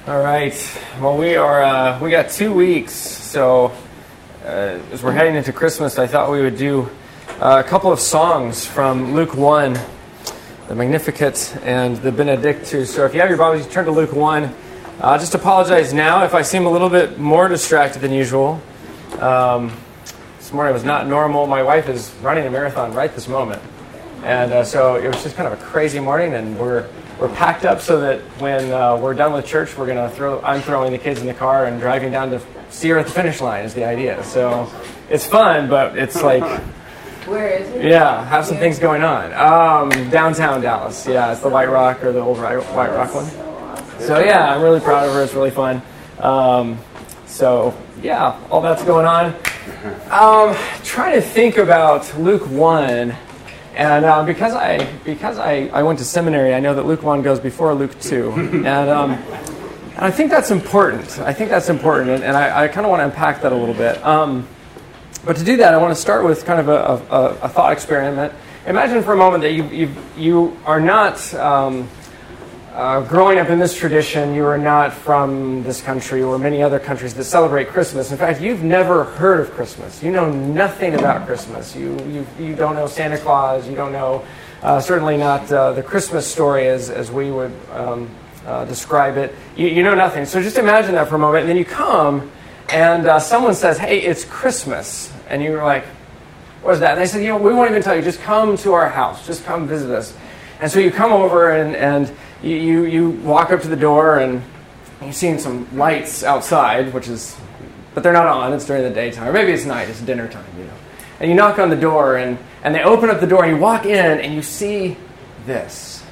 All right. Well, we got 2 weeks, so as we're heading into Christmas, I thought we would do a couple of songs from Luke 1, the Magnificat and the Benedictus. So if you have your Bibles, you turn to Luke 1. Just apologize now if I seem a little bit more distracted than usual. This morning was not normal. My wife is running a marathon right this moment. And so it was just kind of a crazy morning, and we're packed up so that when we're done with church, I'm throwing the kids in the car and driving down to see her at the finish line is the idea. So it's fun, but it's like... Where is it? Yeah, have some things going on. Downtown Dallas. Yeah, it's the White Rock or the old White Rock one. So yeah, I'm really proud of her. It's really fun. So yeah, all that's going on. Trying to think about Luke 1. And because I went to seminary, I know that Luke 1 goes before Luke 2. And I think that's important. And I kind of want to unpack that a little bit. But to do that, I want to start with kind of a thought experiment. Imagine for a moment that you are not growing up in this tradition. You are not from this country or many other countries that celebrate Christmas. In fact, you've never heard of Christmas. You know nothing about Christmas. You don't know Santa Claus. You don't know, certainly not the Christmas story as we would describe it. You know nothing. So just imagine that for a moment. And then you come and someone says, "Hey, it's Christmas." And you're like, "What is that?" And they said, "We won't even tell you. Just come to our house. Just come visit us." And so you come over and you walk up to the door and you're seeing some lights outside, but they're not on. It's during the daytime. Or maybe it's night. It's dinner time, And you knock on the door and they open up the door and you walk in and you see this.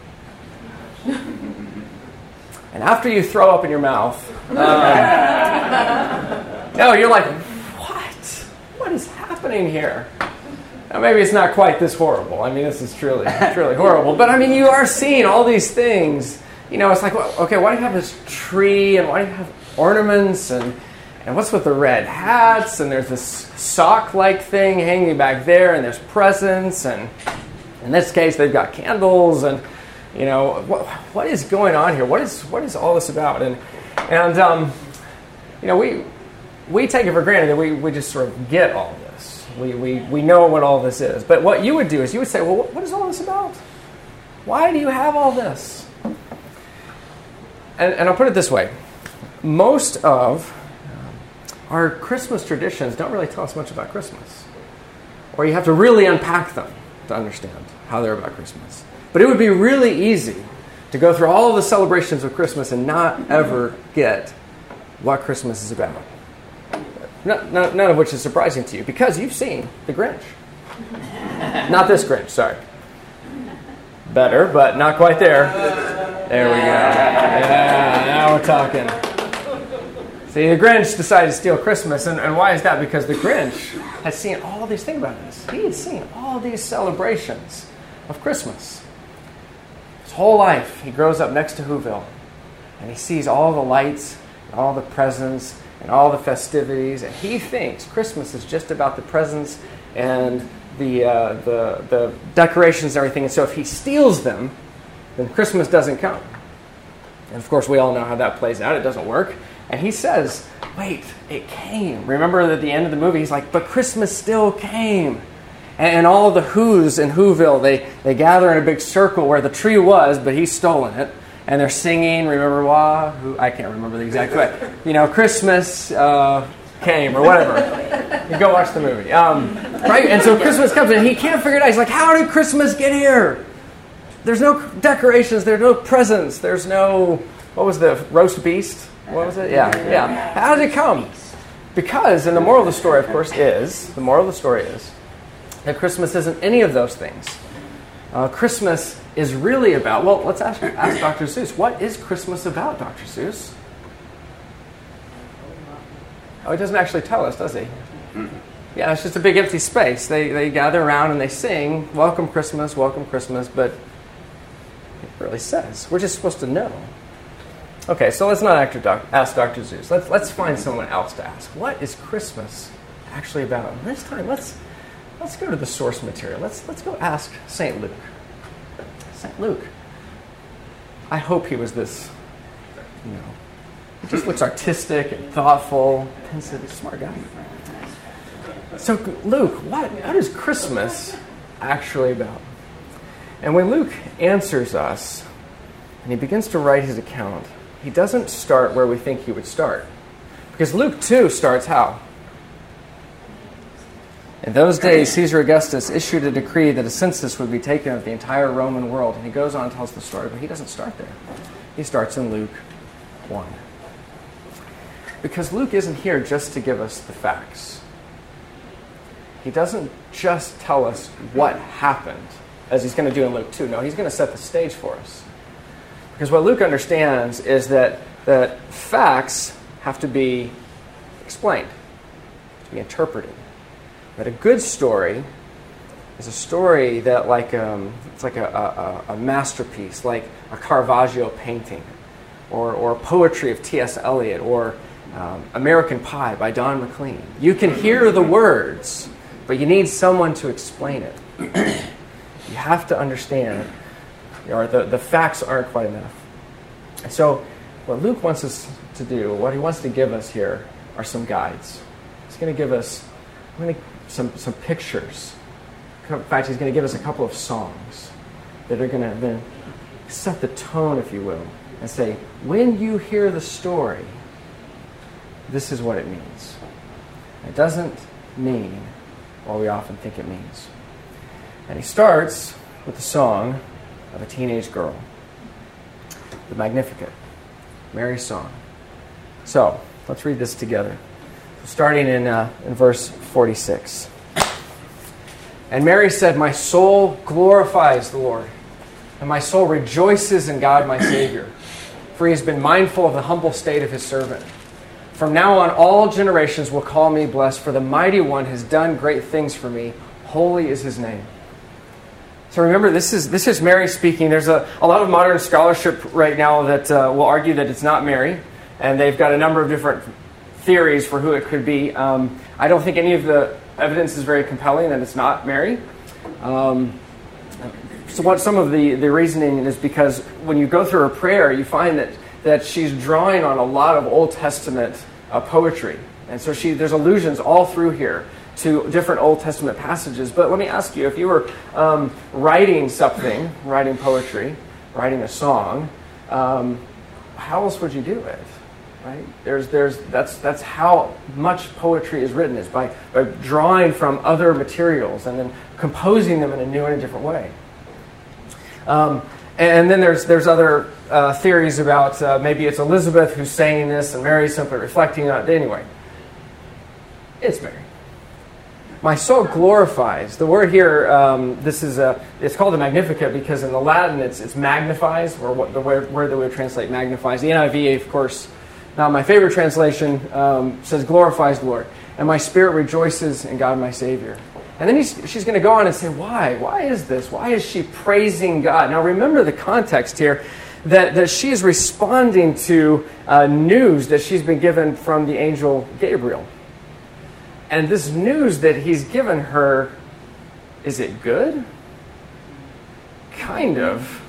And after you throw up in your mouth, no, you're like, what is happening here? Now, maybe it's not quite this horrible. I mean, this is truly horrible. But I mean, you are seeing all these things. It's like, well, okay, why do you have this tree and why do you have ornaments and what's with the red hats and there's this sock-like thing hanging back there and there's presents and in this case they've got candles and what is going on here? What is all this about? And we take it for granted that we just sort of get all this. We know what all this is. But what you would do is you would say, well, what is all this about? Why do you have all this? And I'll put it this way. Most of our Christmas traditions don't really tell us much about Christmas. Or you have to really unpack them to understand how they're about Christmas. But it would be really easy to go through all of the celebrations of Christmas and not ever get what Christmas is about. None of which is surprising to you because you've seen The Grinch. Not this Grinch, sorry. Better, but not quite there. There we go. Yeah, now we're talking. See, The Grinch decided to steal Christmas, and why is that? Because The Grinch has seen all these things about this. He had seen all these celebrations of Christmas. His whole life, he grows up next to Whoville, and he sees all the lights, and all the presents, and all the festivities, and he thinks Christmas is just about the presents and the decorations and everything. And so if he steals them, then Christmas doesn't come. And of course, we all know how that plays out. It doesn't work. And he says, "Wait, it came." Remember at the end of the movie, he's like, "But Christmas still came." And all the Who's in Whoville, they gather in a big circle where the tree was, but he's stolen it. And they're singing, remember why? I can't remember the exact way. Christmas came or whatever. You go watch the movie. Right? And so Christmas comes and he can't figure it out. He's like, how did Christmas get here? There's no decorations. There's no presents. There's no, what was the roast beast? What was it? Yeah. How did it come? Because, and the moral of the story, of course, is that Christmas isn't any of those things. Christmas is really about, well, let's ask Dr. Seuss. What is Christmas about, Dr. Seuss? Oh, he doesn't actually tell us, does he? Yeah, it's just a big empty space. They gather around and they sing, welcome Christmas, but it really says. We're just supposed to know. Okay, so let's not ask Dr. Seuss. Let's find someone else to ask. What is Christmas actually about? And this time, let's go to the source material. Let's go ask St. Luke. St. Luke. I hope he was this He just looks artistic and thoughtful. Pensive, he's a smart guy. So Luke, what is Christmas actually about? And when Luke answers us, and he begins to write his account, he doesn't start where we think he would start. Because Luke 2 starts how? In those days, Caesar Augustus issued a decree that a census would be taken of the entire Roman world. And he goes on and tells the story, but he doesn't start there. He starts in Luke 1. Because Luke isn't here just to give us the facts. He doesn't just tell us what happened, as he's going to do in Luke 2. No, he's going to set the stage for us. Because what Luke understands is that facts have to be explained, to be interpreted. But a good story is a story that it's like a masterpiece, like a Caravaggio painting, or poetry of T.S. Eliot, or American Pie by Don McLean. You can hear the words, but you need someone to explain it. You have to understand, the facts aren't quite enough. And so what Luke wants us to do, what he wants to give us here, are some guides. He's going to give us some pictures. In fact, he's going to give us a couple of songs that are going to then set the tone, if you will, and say, when you hear the story, this is what it means. It doesn't mean what we often think it means. And he starts with the song of a teenage girl, the Magnificat, Mary's song. So, let's read this together. Starting in verse 46. And Mary said, my soul glorifies the Lord, and my soul rejoices in God my Savior, for he has been mindful of the humble state of his servant. From now on, all generations will call me blessed, for the Mighty One has done great things for me. Holy is his name. So remember, this is Mary speaking. There's a lot of modern scholarship right now that will argue that it's not Mary, and they've got a number of different theories for who it could be. I don't think any of the evidence is very compelling that it's not Mary. So what some of the reasoning is because when you go through her prayer, you find that she's drawing on a lot of Old Testament poetry. And so there's allusions all through here to different Old Testament passages. But let me ask you, if you were writing poetry, writing a song, how else would you do it? Right? That's how much poetry is written, is by drawing from other materials and then composing them in a new and a different way. And then there's other theories about maybe it's Elizabeth who's saying this and Mary's simply reflecting on it. Anyway, it's Mary. My soul glorifies. The word here, it's called the Magnificat because in the Latin it's magnifies, or what the word that we would translate magnifies. The NIV, of course, now my favorite translation says glorifies the Lord. And my spirit rejoices in God my Savior. And then she's going to go on and say, why? Why is this? Why is she praising God? Now remember the context here, that she is responding to news that she's been given from the angel Gabriel. And this news that he's given her, is it good? Kind of.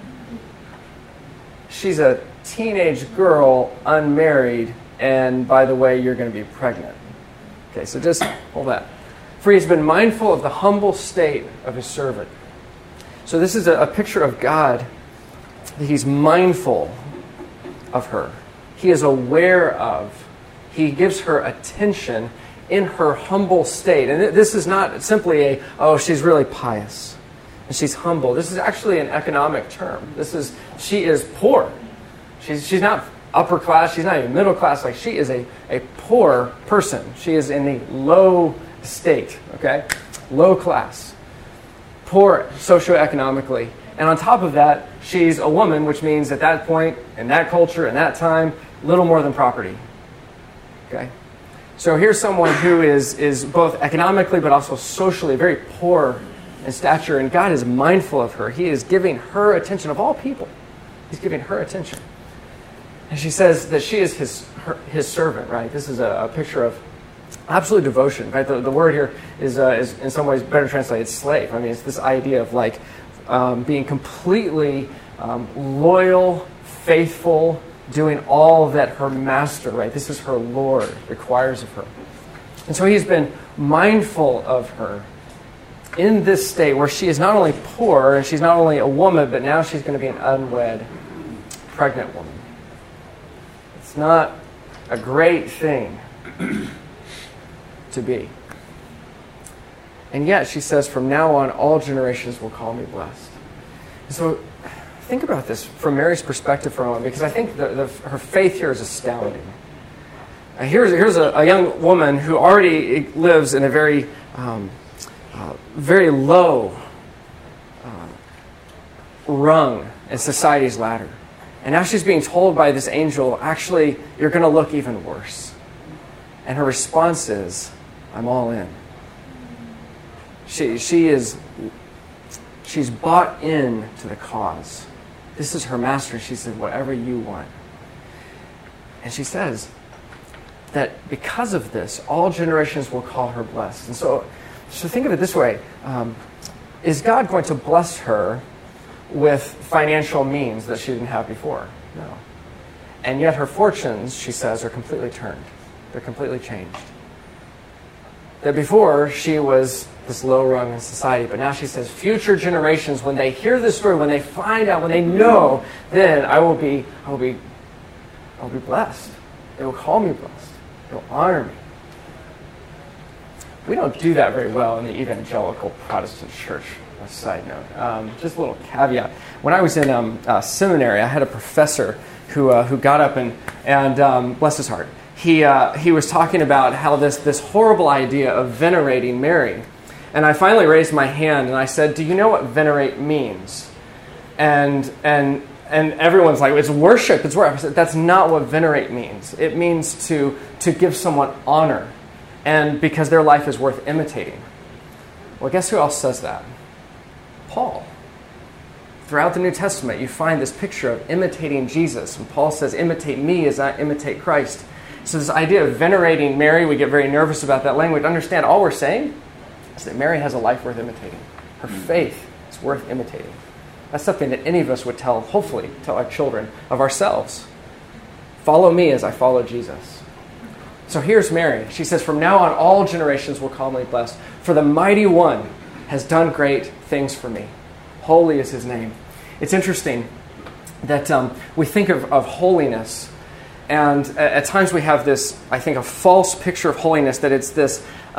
She's a teenage girl, unmarried, and by the way, you're going to be pregnant. Okay, so just hold that. For he has been mindful of the humble state of his servant. So this is a picture of God, that he's mindful of her. He is aware of. He gives her attention in her humble state. And this is not simply she's really pious and she's humble. This is actually an economic term. She is poor. She's not upper class. She's not even middle class. Like, she is a poor person. She is in the low state, okay? Low class. Poor socioeconomically. And on top of that, she's a woman, which means at that point, in that culture, in that time, little more than property. Okay? So here's someone who is both economically but also socially very poor in stature, and God is mindful of her. He is giving her attention, of all people. He's giving her attention. And she says that she is his servant, right? This is a picture of absolute devotion, right? The word here is in some ways better translated slave. I mean, it's this idea of being completely loyal, faithful, doing all that her master, right, this is her Lord, requires of her. And so he's been mindful of her in this state where she is not only poor and she's not only a woman, but now she's going to be an unwed, pregnant woman. It's not a great thing to be. And yet she says, from now on, all generations will call me blessed. So think about this from Mary's perspective for a moment, because I think her faith here is astounding. Here's a young woman who already lives in a very low rung in society's ladder. And now she's being told by this angel, actually, you're going to look even worse. And her response is, I'm all in. She's bought in to the cause. This is her master. She said, whatever you want. And she says that because of this, all generations will call her blessed. And so think of it this way. Is God going to bless her with financial means that she didn't have before? No. And yet her fortunes, she says, are completely turned. They're completely changed. That before she was this low rung in society, but now she says future generations, when they hear this story, when they find out, when they know, then I will be blessed. They will call me blessed. They will honor me. We don't do that very well in the evangelical Protestant church. A side note, just a little caveat. When I was in seminary, I had a professor who got up and bless his heart, he was talking about how this horrible idea of venerating Mary. And I finally raised my hand and I said, do you know what venerate means? And everyone's like, it's worship, it's worship. I said, that's not what venerate means. It means to give someone honor, and because their life is worth imitating. Well, guess who else says that? Paul. Throughout the New Testament, you find this picture of imitating Jesus. And Paul says, imitate me as I imitate Christ. So this idea of venerating Mary, we get very nervous about that language. Understand, all we're saying is that Mary has a life worth imitating. Her faith is worth imitating. That's something that any of us would hopefully tell our children of ourselves. Follow me as I follow Jesus. So here's Mary. She says, from now on, all generations will call me blessed. For the mighty one has done great things for me. Holy is his name. It's interesting that we think of holiness, and at times we have this, I think, a false picture of holiness, that it's this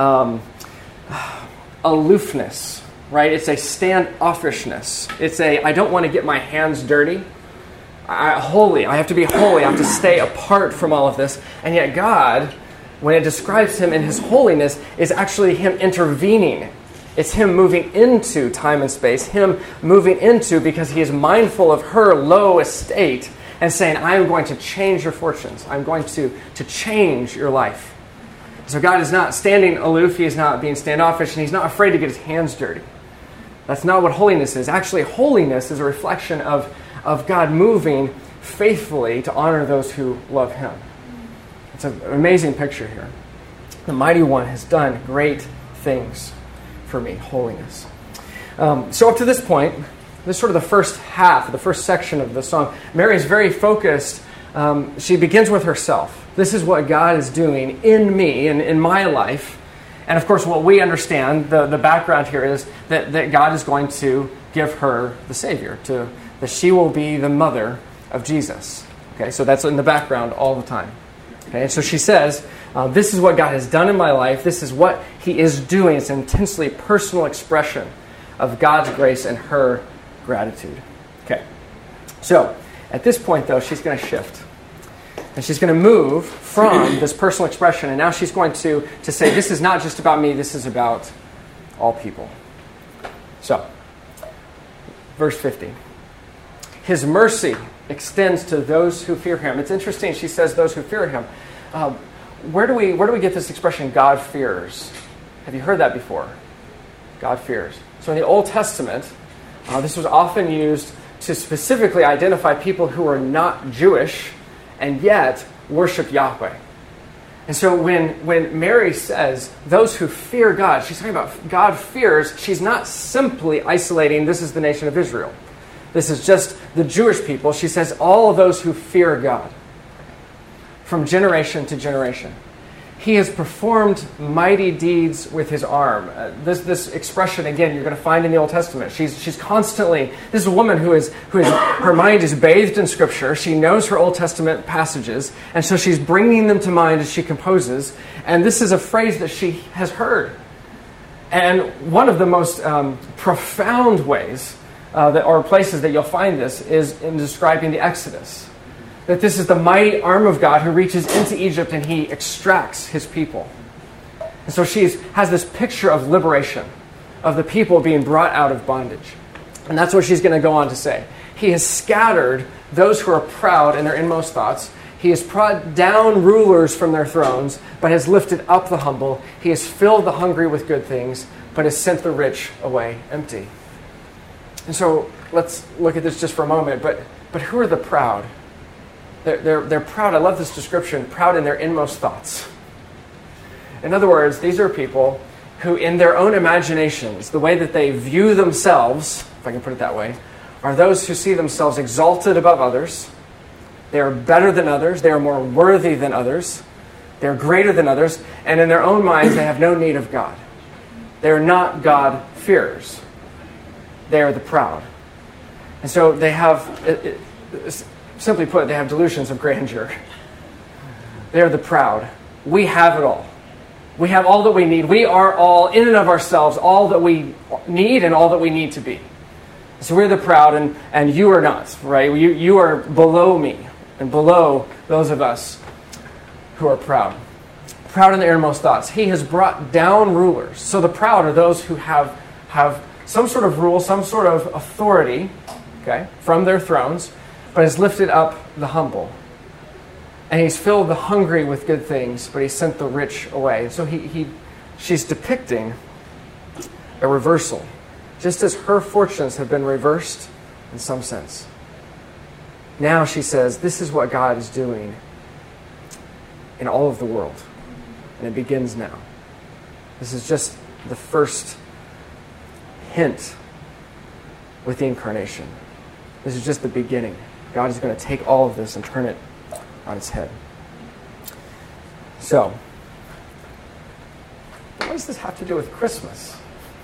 aloofness, right? It's a standoffishness. It's I don't want to get my hands dirty. I have to be holy. I have to stay apart from all of this. And yet God, when it describes him in his holiness, is actually him intervening. It's him moving into time and space, him moving into, because he is mindful of her low estate, and saying, I am going to change your fortunes. I'm going to change your life. So God is not standing aloof. He is not being standoffish, and he's not afraid to get his hands dirty. That's not what holiness is. Actually, holiness is a reflection of God moving faithfully to honor those who love him. It's an amazing picture here. The Mighty One has done great things for me, holiness. So up to this point, this is sort of the first half, the first section of the song. Mary is very focused. She begins with herself. This is what God is doing in me and in my life. And of course, what we understand, the background here is that God is going to give her the Savior, that she will be the mother of Jesus. Okay, so that's in the background all the time. Okay, and so she says, this is what God has done in my life. This is what he is doing. It's an intensely personal expression of God's grace and her gratitude. Okay, so at this point, though, she's going to shift. And she's going to move from this personal expression, and now she's going to say, this is not just about me, this is about all people. So, verse 50. His mercy extends to those who fear him. It's interesting, she says those who fear him. Where do we get this expression, God fears? Have you heard that before? God fears. So in the Old Testament, this was often used to specifically identify people who are not Jewish and yet worship Yahweh. And so when Mary says, those who fear God, she's talking about God fears. She's not simply isolating, this is the nation of Israel. this is just the Jewish people. She says all of those who fear God from generation to generation. He has performed mighty deeds with his arm. This expression, again, you're going to find in the Old Testament. She's constantly, this is a woman who is her mind is bathed in Scripture. She knows her Old Testament passages, and so she's bringing them to mind as she composes. And this is a phrase that she has heard. And one of the most profound ways or places that you'll find this is in describing the Exodus. That this is the mighty arm of God who reaches into Egypt and he extracts his people. And so she has this picture of liberation, of the people being brought out of bondage. And that's what she's going to go on to say. He has scattered those who are proud in their inmost thoughts. He has brought down rulers from their thrones, but has lifted up the humble. He has filled the hungry with good things, but has sent the rich away empty. And so let's look at this just for a moment. But who are the proud? They're proud. I love this description, proud in their inmost thoughts. In other words, these are people who in their own imaginations, the way that they view themselves, if I can put it that way, are those who see themselves exalted above others. They are better than others. They are more worthy than others. They are greater than others. And in their own minds, they have no need of God. They are not God-fearers. They are the proud. And so they have... Simply put, they have delusions of grandeur. They are the proud. We have it all. We have all that we need. We are all, in and of ourselves, all that we need and all that we need to be. So we're the proud, and you are not, right? You are below me and below those of us who are proud. Proud in their innermost thoughts. He has brought down rulers. So the proud are those who have some sort of rule, some sort of authority, okay, from their thrones, but has lifted up the humble. And he's filled the hungry with good things, but he sent the rich away. So she's depicting a reversal, just as her fortunes have been reversed in some sense. Now she says, this is what God is doing in all of the world. And it begins now. This is just the first hint with the incarnation. This is just the beginning. God is going to take all of this and turn it on its head. So, what does this have to do with Christmas?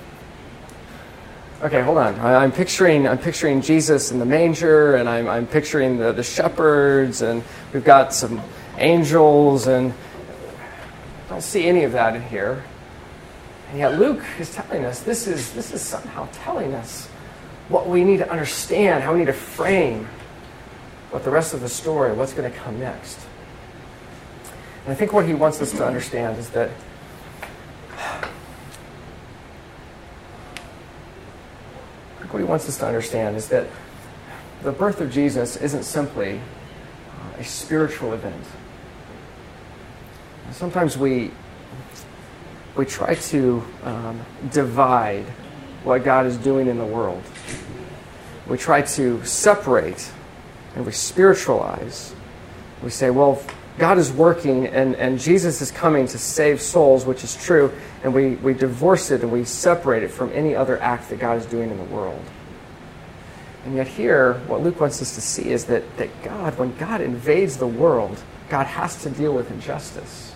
Okay, hold on. I'm picturing Jesus in the manger, and I'm picturing the shepherds, and we've got some angels, and I don't see any of that in here. And yet Luke is telling us this is somehow telling us what we need to understand, how we need to frame what the rest of the story, what's going to come next. And I think what he wants us to understand is that the birth of Jesus isn't simply a spiritual event. Sometimes we try to divide what God is doing in the world. We try to separate and we spiritualize. We say, well, God is working and Jesus is coming to save souls, which is true, and we divorce it and we separate it from any other act that God is doing in the world. And yet here, what Luke wants us to see is that God, when God invades the world, God has to deal with injustice.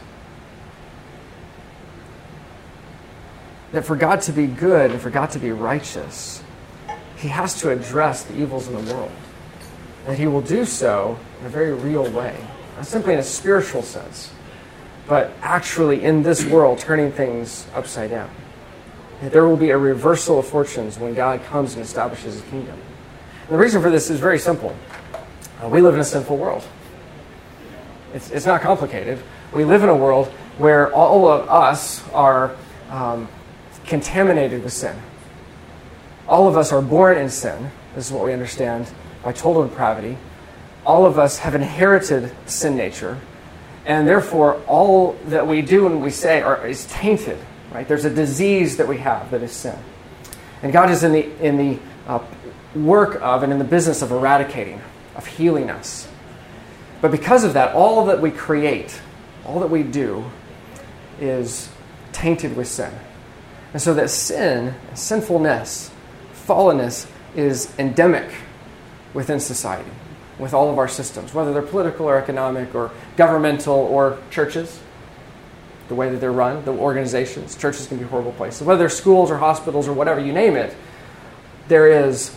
That for God to be good and for God to be righteous, he has to address the evils in the world. That he will do so in a very real way. Not simply in a spiritual sense, but actually in this world turning things upside down. That there will be a reversal of fortunes when God comes and establishes his kingdom. And the reason for this is very simple. We live in a sinful world. It's not complicated. We live in a world where all of us are contaminated with sin. All of us are born in sin. This is what we understand by total depravity. All of us have inherited sin nature, and therefore all that we do and we say is tainted. Right? There's a disease that we have that is sin, and God is in the work of and in the business of eradicating, of healing us. But because of that, all that we create, all that we do, is tainted with sin, and so that sin, sinfulness, fallenness is endemic within society, with all of our systems, whether they're political or economic or governmental or churches, the way that they're run, the organizations. Churches can be horrible places. Whether they're schools or hospitals or whatever, you name it, there is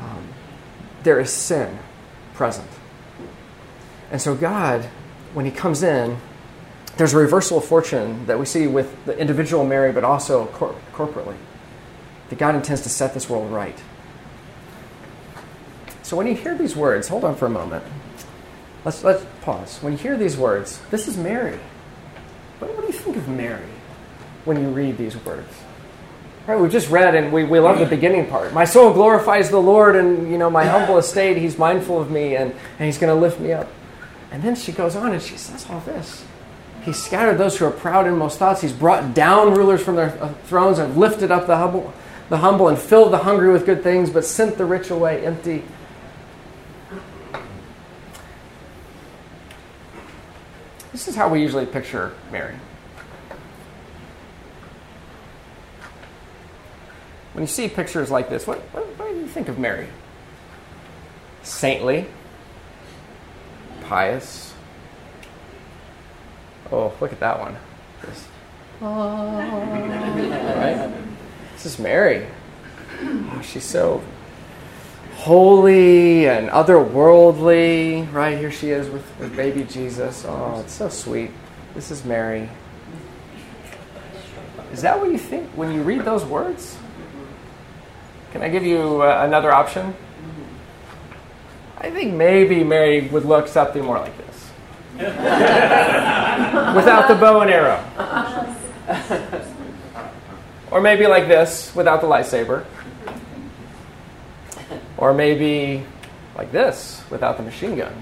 sin present. And so God, when he comes in, there's a reversal of fortune that we see with the individual Mary, but also corporately. That God intends to set this world right. So when you hear these words, hold on for a moment. Let's pause. When you hear these words, this is Mary. What do you think of Mary when you read these words? Right, we've just read, and we love the beginning part. My soul glorifies the Lord, and my humble estate, he's mindful of me, and he's going to lift me up. And then she goes on and she says all this. He scattered those who are proud in most thoughts. He's brought down rulers from their thrones and lifted up the humble and filled the hungry with good things, but sent the rich away empty. This is how we usually picture Mary. When you see pictures like this, what do you think of Mary? Saintly, pious. Oh, look at that one. Right? This is Mary. Oh, she's so holy and otherworldly. Right, here she is with baby Jesus. Oh, it's so sweet. This is Mary. Is that what you think when you read those words? Can I give you another option? I think maybe Mary would look something more like this. Without the bow and arrow. Or maybe like this, without the lightsaber. Or maybe like this, without the machine gun.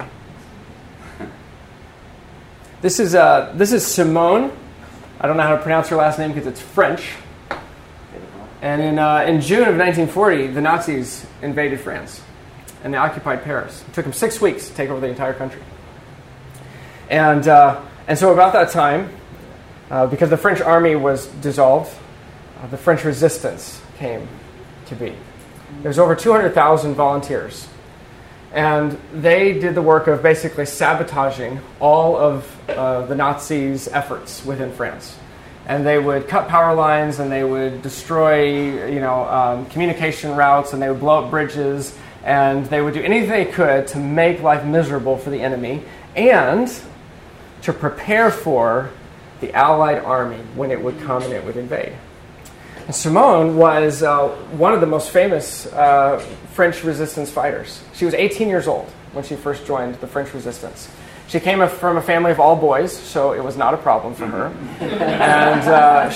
This is Simone. I don't know how to pronounce her last name because it's French. And in June of 1940, the Nazis invaded France. And they occupied Paris. It took them 6 weeks to take over the entire country. And so about that time, because the French army was dissolved, the French resistance came to be. There was over 200,000 volunteers. And they did the work of basically sabotaging all of the Nazis' efforts within France. And they would cut power lines, and they would destroy, communication routes, and they would blow up bridges, and they would do anything they could to make life miserable for the enemy, and to prepare for the Allied army when it would come and it would invade. And Simone was one of the most famous French resistance fighters. She was 18 years old when she first joined the French resistance. She came from a family of all boys, so it was not a problem for her. And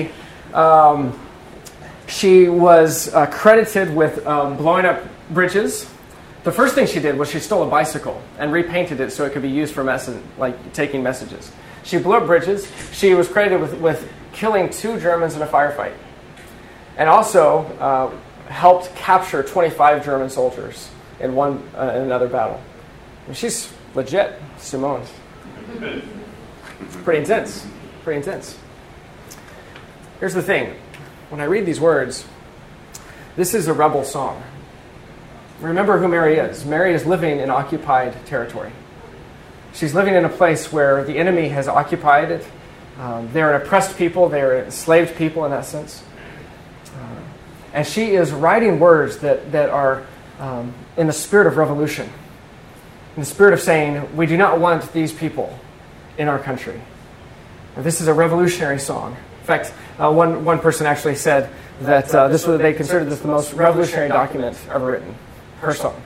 she was credited with blowing up bridges. The first thing she did was she stole a bicycle and repainted it so it could be used for taking messages. She blew up bridges. She was credited with killing 2 Germans in a firefight. And also helped capture 25 German soldiers in another battle. And she's legit, Simone. Pretty intense. Pretty intense. Here's the thing. When I read these words, this is a rebel song. Remember who Mary is. Mary is living in occupied territory. She's living in a place where the enemy has occupied it. They're an oppressed people. They're an enslaved people in that sense. And she is writing words that are in the spirit of revolution. In the spirit of saying, we do not want these people in our country. This is a revolutionary song. In fact, one person actually said that they considered this the most revolutionary document ever written. Her song.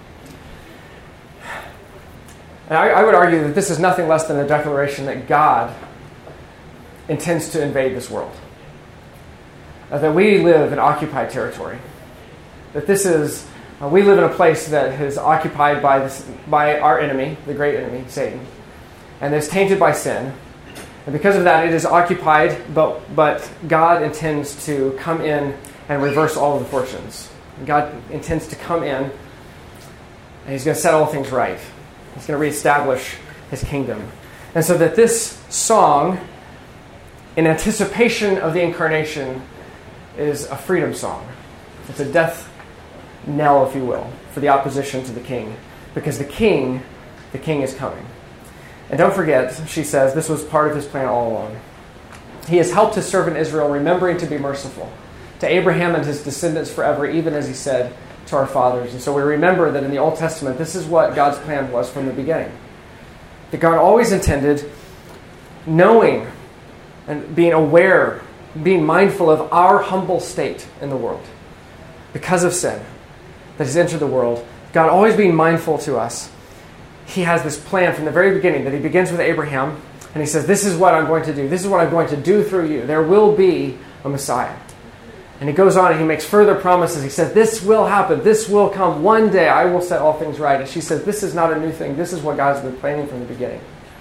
And I would argue that this is nothing less than a declaration that God intends to invade this world. That we live in occupied territory. That we live in a place that is occupied by our enemy, the great enemy, Satan, and is tainted by sin. And because of that, it is occupied, but God intends to come in and reverse all of the fortunes. God intends to come in, and he's going to set all things right. He's going to reestablish his kingdom. And so that this song, in anticipation of the incarnation, is a freedom song. It's a death knell, if you will, for the opposition to the king. Because the king is coming. And don't forget, she says, this was part of his plan all along. He has helped his servant Israel, remembering to be merciful to Abraham and his descendants forever, even as he said to our fathers. And so we remember that in the Old Testament, this is what God's plan was from the beginning. That God always intended, knowing and being aware, being mindful of our humble state in the world because of sin that has entered the world, God always being mindful to us. He has this plan from the very beginning that he begins with Abraham, and he says, this is what I'm going to do. This is what I'm going to do through you. There will be a Messiah. And he goes on and he makes further promises. He says, this will happen. This will come. One day I will set all things right. And she says, this is not a new thing. This is what God's been planning from the beginning.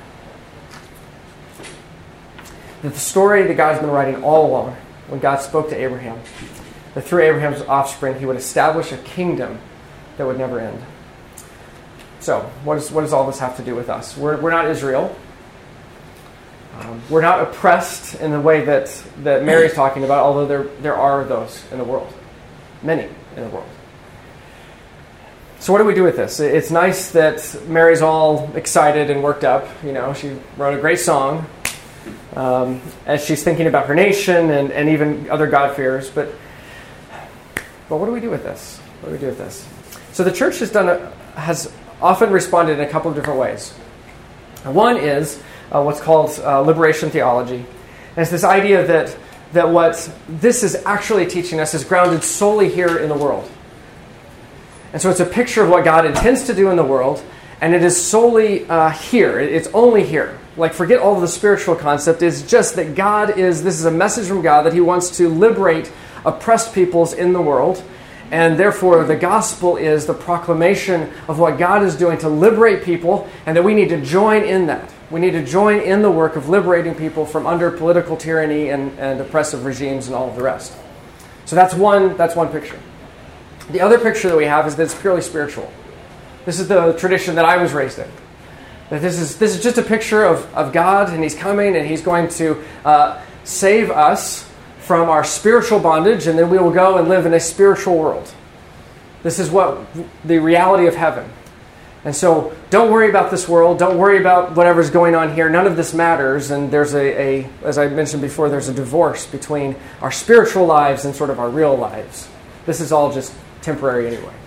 That the story that God's been writing all along, when God spoke to Abraham, that through Abraham's offspring he would establish a kingdom that would never end. So, what does all this have to do with us? We're not Israel. We're not oppressed in the way that Mary's talking about, although there are those in the world. Many in the world. So what do we do with this? It's nice that Mary's all excited and worked up. You know, she wrote a great song as she's thinking about her nation and even other God-fearers. But what do we do with this? What do we do with this? So the church has often responded in a couple of different ways. One is what's called liberation theology. And it's this idea that what this is actually teaching us is grounded solely here in the world. And so it's a picture of what God intends to do in the world, and it is solely here. It's only here. Like, forget all of the spiritual concept. It's just that this is a message from God that he wants to liberate oppressed peoples in the world. And therefore, the gospel is the proclamation of what God is doing to liberate people, and that we need to join in that. We need to join in the work of liberating people from under political tyranny and oppressive regimes and all of the rest. So that's one picture. The other picture that we have is that it's purely spiritual. This is the tradition that I was raised in. That this is just a picture of God, and he's coming, and he's going to save us from our spiritual bondage, and then we will go and live in a spiritual world. This is what the reality of heaven. And so don't worry about this world. Don't worry about whatever's going on here. None of this matters. And there's as I mentioned before, there's a divorce between our spiritual lives and sort of our real lives. This is all just temporary anyway.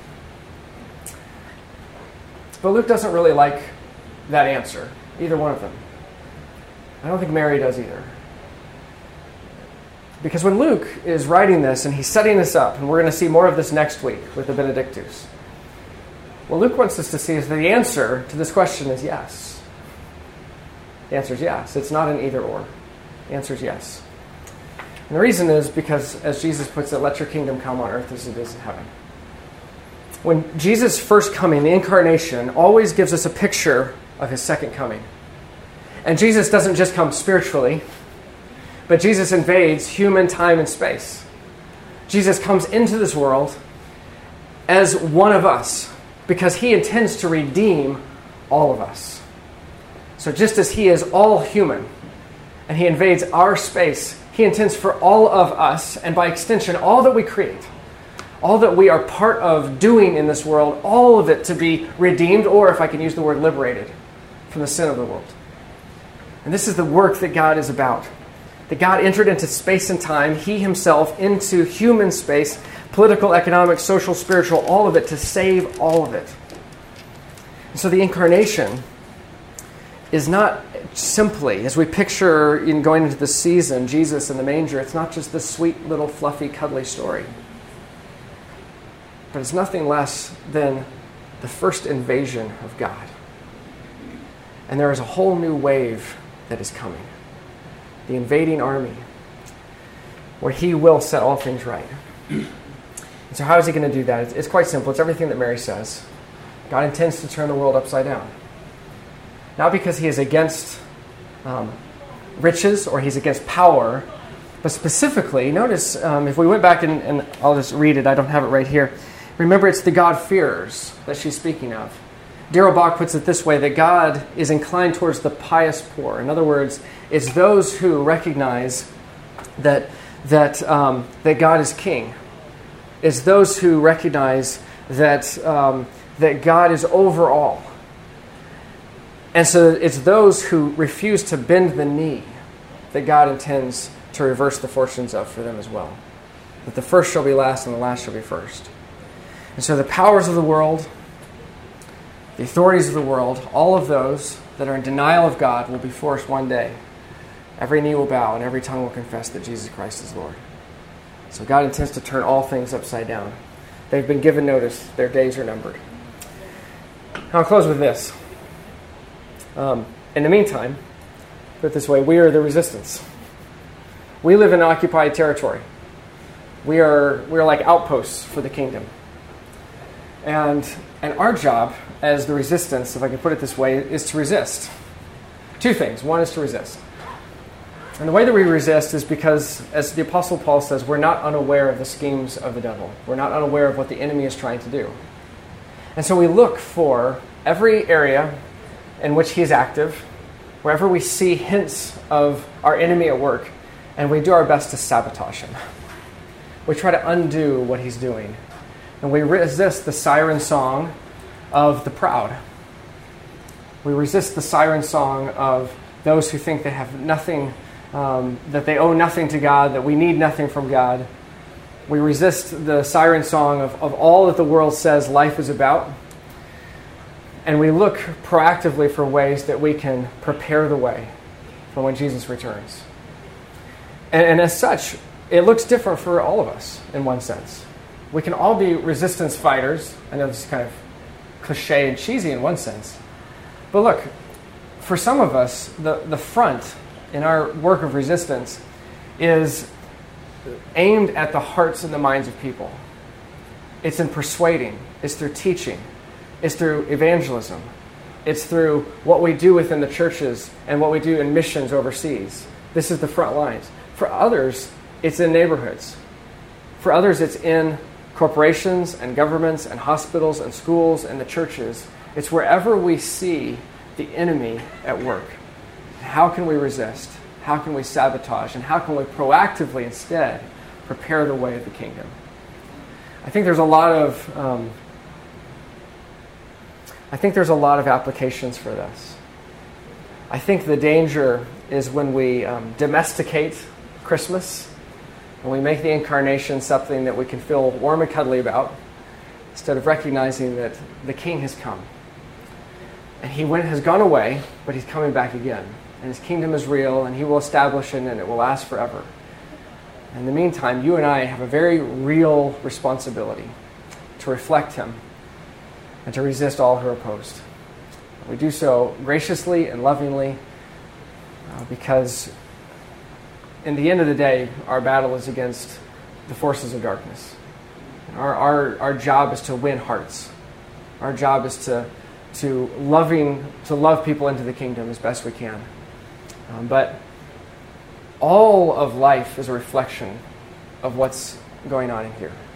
But Luke doesn't really like that answer, either one of them. I don't think Mary does either. Because when Luke is writing this and he's setting this up, and we're going to see more of this next week with the Benedictus, what Luke wants us to see is that the answer to this question is yes. The answer is yes. It's not an either or. The answer is yes. And the reason is because, as Jesus puts it, let your kingdom come on earth as it is in heaven. When Jesus' first coming, the incarnation, always gives us a picture of his second coming. And Jesus doesn't just come spiritually, but Jesus invades human time and space. Jesus comes into this world as one of us because he intends to redeem all of us. So just as he is all human and he invades our space, he intends for all of us, and by extension, all that we create, all that we are part of doing in this world, all of it to be redeemed, or if I can use the word liberated, from the sin of the world. And this is the work that God is about. That God entered into space and time, he himself into human space, political, economic, social, spiritual, all of it, to save all of it. And so the incarnation is not simply, as we picture in going into the season, Jesus in the manger, it's not just this sweet little fluffy cuddly story. But it's nothing less than the first invasion of God. And there is a whole new wave that is coming. The invading army, where he will set all things right. And so how is he going to do that? It's quite simple. It's everything that Mary says. God intends to turn the world upside down. Not because he is against riches or he's against power, but specifically, notice if we went back and I'll just read it. I don't have it right here. Remember, it's the God-fearers that she's speaking of. Darrell Bock puts it this way, that God is inclined towards the pious poor. In other words, it's those who recognize that God is king. It's those who recognize that God is over all. And so it's those who refuse to bend the knee that God intends to reverse the fortunes of for them as well. That the first shall be last and the last shall be first. And so the powers of the world, the authorities of the world, all of those that are in denial of God will be forced one day. Every knee will bow and every tongue will confess that Jesus Christ is Lord. So God intends to turn all things upside down. They've been given notice. Their days are numbered. I'll close with this. In the meantime, put it this way, we are the resistance. We live in occupied territory. We are like outposts for the kingdom. And our job as the resistance, if I can put it this way, is to resist. Two things. One is to resist. And the way that we resist is because, as the Apostle Paul says, we're not unaware of the schemes of the devil. We're not unaware of what the enemy is trying to do. And so we look for every area in which he is active, wherever we see hints of our enemy at work, and we do our best to sabotage him. We try to undo what he's doing. And we resist the siren song of the proud. We resist the siren song of those who think they have nothing, that they owe nothing to God, that we need nothing from God. We resist the siren song of all that the world says life is about. And we look proactively for ways that we can prepare the way for when Jesus returns. And as such, it looks different for all of us in one sense. We can all be resistance fighters. I know this is kind of cliche and cheesy in one sense. But look, for some of us, the front in our work of resistance is aimed at the hearts and the minds of people. It's in persuading. It's through teaching. It's through evangelism. It's through what we do within the churches and what we do in missions overseas. This is the front lines. For others, it's in neighborhoods. For others, it's in corporations and governments and hospitals and schools and the churches. It's wherever we see the enemy at work. How can we resist? How can we sabotage? And how can we proactively instead prepare the way of the kingdom? I think there's a lot of applications for this. I think the danger is when we domesticate Christmas and we make the incarnation something that we can feel warm and cuddly about, instead of recognizing that the King has come. And he has gone away, but he's coming back again. And his kingdom is real, and he will establish it, and it will last forever. In the meantime, you and I have a very real responsibility to reflect him and to resist all who are opposed. We do so graciously and lovingly because in the end of the day, our battle is against the forces of darkness. Our job is to win hearts. Our job is to love people into the kingdom as best we can. But all of life is a reflection of what's going on in here.